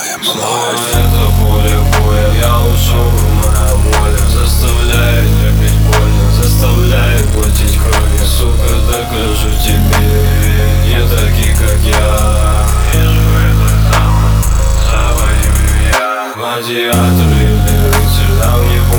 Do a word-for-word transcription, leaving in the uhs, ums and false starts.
Снова это поле боя, я ушел, моя воля заставляет любить больно, заставляет платить кровью. Сука, докажу тебе, не такие, как я. Вижу это там, завоюю я. Гладиатор или рыцарь, давний